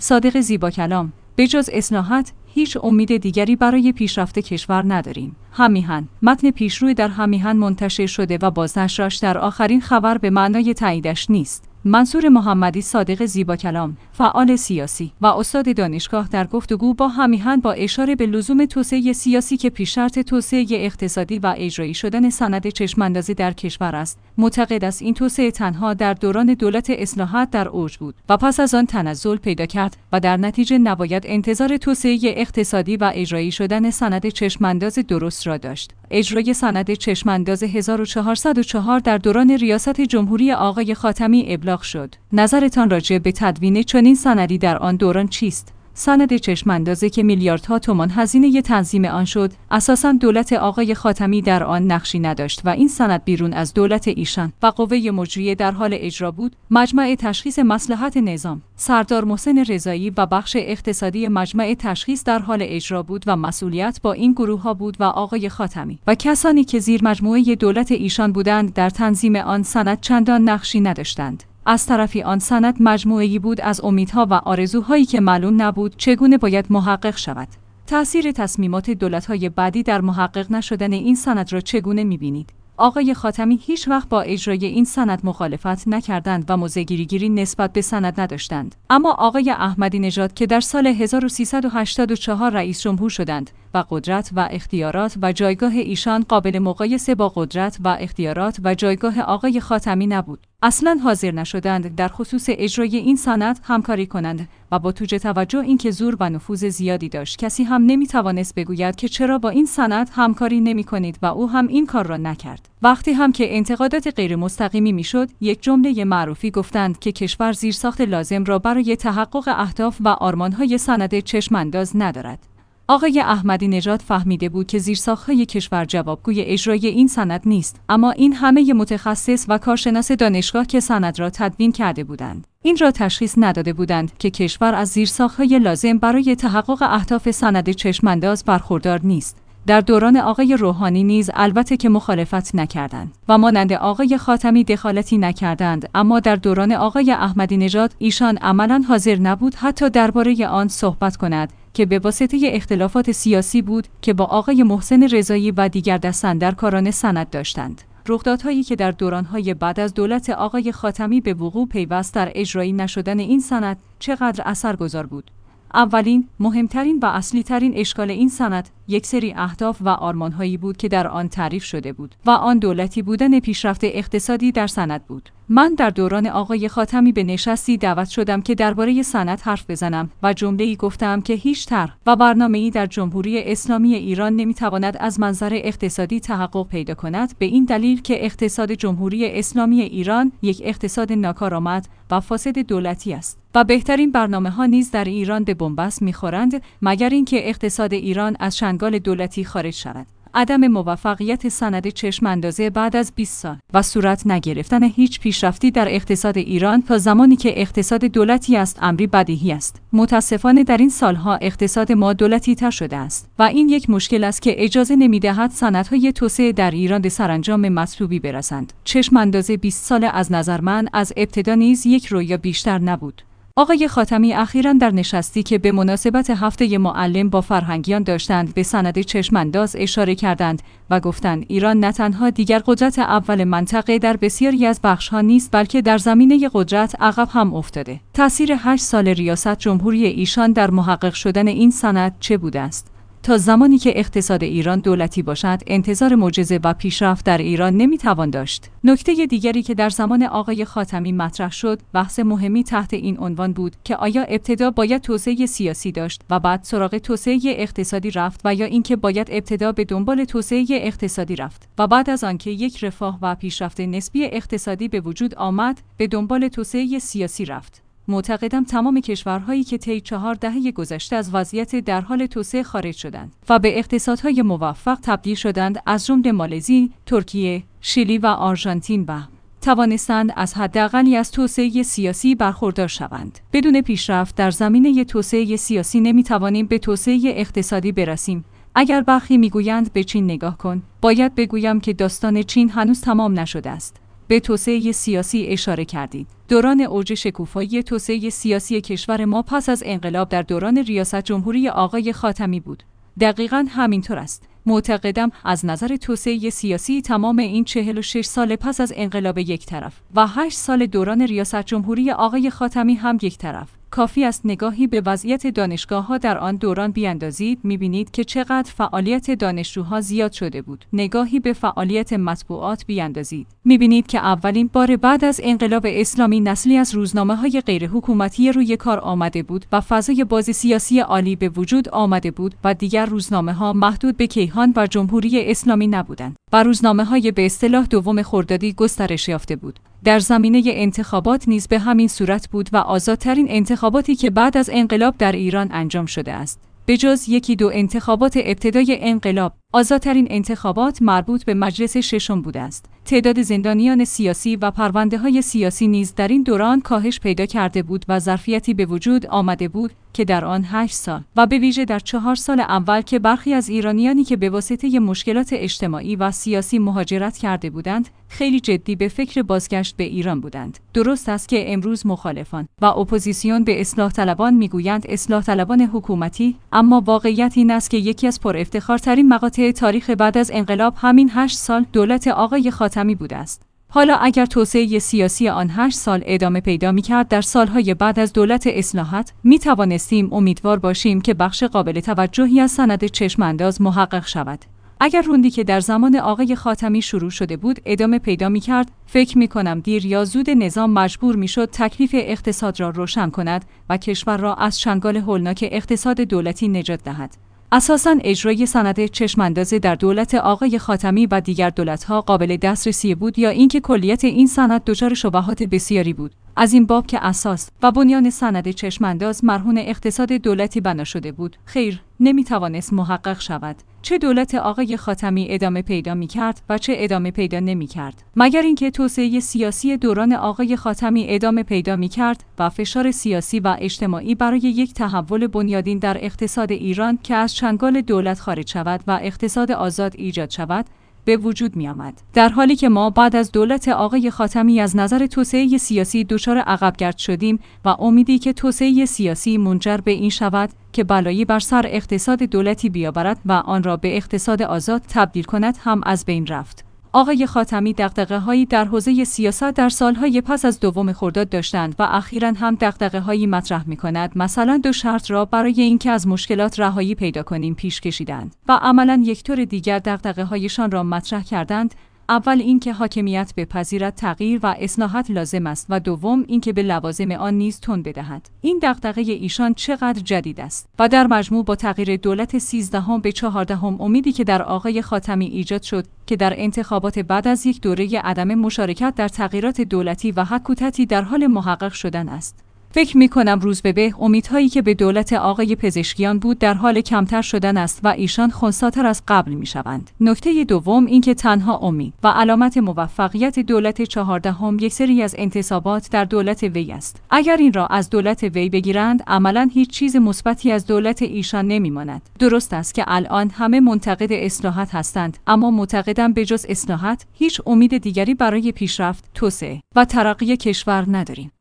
صادق زیباکلام: به جز اصلاحات هیچ امید دیگری برای پیشرفت کشور نداریم. هم‌میهن: متن پیشروی در هم‌میهن منتشر شده و بازنشرش در آخرین خبر به معنای تاییدش نیست. منصور محمدی صادق زیباکلام، فعال سیاسی و استاد دانشگاه، در گفتگو با هم‌میهن با اشاره به لزوم توسعه سیاسی که پیش شرط توسعه اقتصادی و اجرایی شدن سند چشم‌اندازی در کشور است، معتقد است این توسعه تنها در دوران دولت اصلاحات در اوج بود و پس از آن تنزل پیدا کرد و در نتیجه نباید انتظار توسعه اقتصادی و اجرایی شدن سند چشم‌انداز درست را داشت. اجرای سند چشم‌انداز 1404 در دوران ریاست جمهوری آقای خاتمی ابلاغ شد. نظرتان راجع به تدوین چنین سندی در آن دوران چیست؟ سند چشم‌اندازی که میلیاردها تومان هزینه تنظیم آن شد، اساساً دولت آقای خاتمی در آن نقشی نداشت و این سند بیرون از دولت ایشان و قوه مجریه در حال اجرا بود. مجمع تشخیص مصلحت نظام، سردار محسن رضایی و بخش اقتصادی مجمع تشخیص در حال اجرا بود و مسئولیت با این گروه‌ها بود و آقای خاتمی و کسانی که زیر مجموعه دولت ایشان بودند در تنظیم آن سند چندان نقشی نداشتند. از طرفی آن سند مجموعه‌ای بود از امیدها و آرزوهایی که معلوم نبود چگونه باید محقق شود. تأثیر تصمیمات دولت‌های بعدی در محقق نشدن این سند را چگونه می‌بینید؟ آقای خاتمی هیچ وقت با اجرای این سند مخالفت نکردند و موضع‌گیری نسبت به سند نداشتند. اما آقای احمدی نژاد که در سال 1384 رئیس جمهور شدند و قدرت و اختیارات و جایگاه ایشان قابل مقایسه با قدرت و اختیارات و جایگاه آقای خاتمی نبود، اصلاً حاضر نشدند در خصوص اجرای این سند همکاری کنند و با توجه اینکه زور و نفوذ زیادی داشت، کسی هم نمیتوانست بگوید که چرا با این سند همکاری نمی‌کنید و او هم این کار را نکرد. وقتی هم که انتقادات غیر مستقیمی میشد، یک جمله معروفی گفتند که کشور زیرساخت لازم را برای تحقق اهداف و آرمان‌های سند چشم‌انداز ندارد. آقای احمدی نژاد فهمیده بود که زیرساخت‌های کشور جوابگوی اجرای این سند نیست، اما این همه متخصص و کارشناس دانشگاه که سند را تدوین کرده بودند، این را تشخیص نداده بودند که کشور از زیرساخت‌های لازم برای تحقق اهداف سند چشم‌انداز برخوردار نیست. در دوران آقای روحانی نیز البته که مخالفت نکردند و مانند آقای خاتمی دخالتی نکردند، اما در دوران آقای احمدی نژاد ایشان عملاً حاضر نبود حتی درباره آن صحبت کند که به واسطه اختلافات سیاسی بود که با آقای محسن رضایی و دیگر دستاندرکاران سند داشتند. رخدادهایی که در دوران‌های بعد از دولت آقای خاتمی به وقوع پیوست در اجرایی نشدن این سند چقدر اثرگذار بود. اولین، مهمترین و اصلی‌ترین اشکال این سند یک سری اهداف و آرمان‌هایی بود که در آن تعریف شده بود و آن دولتی بودن پیشرفت اقتصادی در سند بود. من در دوران آقای خاتمی به نشستی دعوت شدم که درباره سند حرف بزنم و جمله‌ای گفتم که هیچ طرح و برنامه‌ای در جمهوری اسلامی ایران نمی‌تواند از منظر اقتصادی تحقق پیدا کند، به این دلیل که اقتصاد جمهوری اسلامی ایران یک اقتصاد ناکارآمد و فاسد دولتی است و بهترین برنامه‌ها نیز در ایران به بنبست می‌خورند مگر اینکه اقتصاد ایران از چنگال دولتی خارج شود. عدم موفقیت سند چشم‌اندازی بعد از 20 سال و صورت نگرفتن هیچ پیشرفتی در اقتصاد ایران تا زمانی که اقتصاد دولتی است امری بدیهی است. متاسفانه در این سالها اقتصاد ما دولتی تر شده است و این یک مشکل است که اجازه نمی‌دهد سندهای توسعه در ایران به سرانجام مطلوبی برسند. چشم‌اندازی 20 ساله از نظر من از ابتدا نیز یک رویا بیشتر نبود. آقای خاتمی اخیراً در نشستی که به مناسبت هفته معلم با فرهنگیان داشتند به سند چشم‌انداز اشاره کردند و گفتند ایران نه تنها دیگر قدرت اول منطقه در بسیاری از بخش‌ها نیست بلکه در زمینه قدرت عقب هم افتاده. تأثیر 8 سال ریاست جمهوری ایشان در محقق شدن این سند چه بوده است؟ تا زمانی که اقتصاد ایران دولتی باشد، انتظار معجزه و پیشرفت در ایران نمیتوان داشت. نکته دیگری که در زمان آقای خاتمی مطرح شد، بحث مهمی تحت این عنوان بود که آیا ابتدا باید توسعه سیاسی داشت و بعد سراغ توسعه اقتصادی رفت و یا اینکه باید ابتدا به دنبال توسعه اقتصادی رفت و بعد از آنکه یک رفاه و پیشرفت نسبی اقتصادی به وجود آمد، به دنبال توسعه سیاسی رفت. معتقدم تمام کشورهایی که طی 4 دهه گذشته از وضعیت در حال توسعه خارج شدند و به اقتصادهای موفق تبدیل شدند، از جمله مالزی، ترکیه، شیلی و آرژانتین توانستند از حداقلی از توسعه سیاسی برخوردار شوند. بدون پیشرفت در زمینه توسعه سیاسی نمی‌توانیم به توسعه اقتصادی برسیم. اگر برخی میگویند به چین نگاه کن، باید بگویم که داستان چین هنوز تمام نشده است. به توسعه سیاسی اشاره کردید. دوران اوج شکوفایی توسعه سیاسی کشور ما پس از انقلاب در دوران ریاست جمهوری آقای خاتمی بود. دقیقاً همینطور است. معتقدم از نظر توسعه سیاسی تمام این 46 سال پس از انقلاب یک طرف و 8 سال دوران ریاست جمهوری آقای خاتمی هم یک طرف. کافی است نگاهی به وضعیت دانشگاه‌ها در آن دوران بیاندازید، می‌بینید که چقدر فعالیت دانشجوها زیاد شده بود. نگاهی به فعالیت مطبوعات بیاندازید، می‌بینید که اولین بار بعد از انقلاب اسلامی نسلی از روزنامه‌های غیرحکومتی روی کار آمده بود و فضای باز سیاسی عالی به وجود آمده بود و دیگر روزنامه‌ها محدود به کیهان و جمهوری اسلامی نبودند و روزنامه‌های به اصطلاح دوم خردادی گسترش یافته بود. در زمینه انتخابات نیز به همین صورت بود و آزادترین انتخاباتی که بعد از انقلاب در ایران انجام شده است. به جز یکی دو انتخابات ابتدای انقلاب، آزادترین انتخابات مربوط به مجلس ششم بوده است. تعداد زندانیان سیاسی و پرونده‌های سیاسی نیز در این دوران کاهش پیدا کرده بود و ظرفیتی به وجود آمده بود که در آن 8 سال و به ویژه در 4 سال اول که برخی از ایرانیانی که به واسطه مشکلات اجتماعی و سیاسی مهاجرت کرده بودند، خیلی جدی به فکر بازگشت به ایران بودند. درست است که امروز مخالفان و اپوزیسیون به اصلاح طلبان میگویند اصلاح طلبان حکومتی، اما واقعیت این است که یکی از پر افتخارترین مقاطع تاریخ بعد از انقلاب همین 8 سال دولت آقای خاتمی بوده است. حالا اگر توسعه سیاسی آن 8 سال ادامه پیدا می‌کرد در سالهای بعد از دولت اصلاحات، می‌توانستیم امیدوار باشیم که بخش قابل توجهی از سند چشم‌انداز محقق شود. اگر روندی که در زمان آقای خاتمی شروع شده بود ادامه پیدا می‌کرد، فکر می‌کنم دیر یا زود نظام مجبور می‌شد تکلیف اقتصاد را روشن کند و کشور را از چنگال هولناک اقتصاد دولتی نجات دهد. اساساً اجرای سند چشم‌انداز در دولت آقای خاتمی و دیگر دولت‌ها قابل دسترسی بود یا اینکه کلیت این سند دچار شبهات بسیاری بود. از این باب که اساس و بنیان سند چشم‌انداز مرهون اقتصاد دولتی بنا شده بود، خیر نمی‌توانست محقق شود. چه دولت آقای خاتمی ادامه پیدا می‌کرد و چه ادامه پیدا نمی‌کرد، مگر اینکه توسعه سیاسی دوران آقای خاتمی ادامه پیدا می‌کرد و فشار سیاسی و اجتماعی برای یک تحول بنیادین در اقتصاد ایران که از چنگال دولت خارج شود و اقتصاد آزاد ایجاد شود به وجود می آمد. در حالی که ما بعد از دولت آقای خاتمی از نظر توسعه سیاسی دچار عقبگرد شدیم و امیدی که توسعه سیاسی منجر به این شود که بلایی بر سر اقتصاد دولتی بیاورد و آن را به اقتصاد آزاد تبدیل کند هم از بین رفت. آقای خاتمی دغدغه‌هایی در حوزه سیاست در سالهای پس از دوم خرداد داشتند و اخیراً هم دغدغه‌هایی مطرح می‌کند. مثلا 2 شرط را برای اینکه از مشکلات رهایی پیدا کنیم پیش کشیدند و عملاً یک طور دیگر دغدغه‌هایشان را مطرح کردند. اول اینکه حاکمیت بپذیرد تغییر و اصلاحات لازم است و دوم اینکه به لوازم آن نیز تن بدهد. این دغدغه ایشان چقدر جدید است و در مجموع با تغییر دولت 13 به 14 امیدی که در آقای خاتمی ایجاد شد که در انتخابات بعد از یک دوره عدم مشارکت در تغییرات دولتی و حکومتی در حال محقق شدن است. فکر می‌کنم روز به به امیدهایی که به دولت آقای پزشکیان بود در حال کمتر شدن است و ایشان خنثی‌تر از قبل می‌شوند. نکته دوم اینکه تنها امید و علامت موفقیت دولت 14 یک سری از انتصابات در دولت وی است. اگر این را از دولت وی بگیرند عملاً هیچ چیز مثبتی از دولت ایشان نمی‌ماند. درست است که الان همه منتقد اصلاحات هستند، اما معتقدم به جز اصلاحات هیچ امید دیگری برای پیشرفت، توسعه و ترقی کشور نداریم.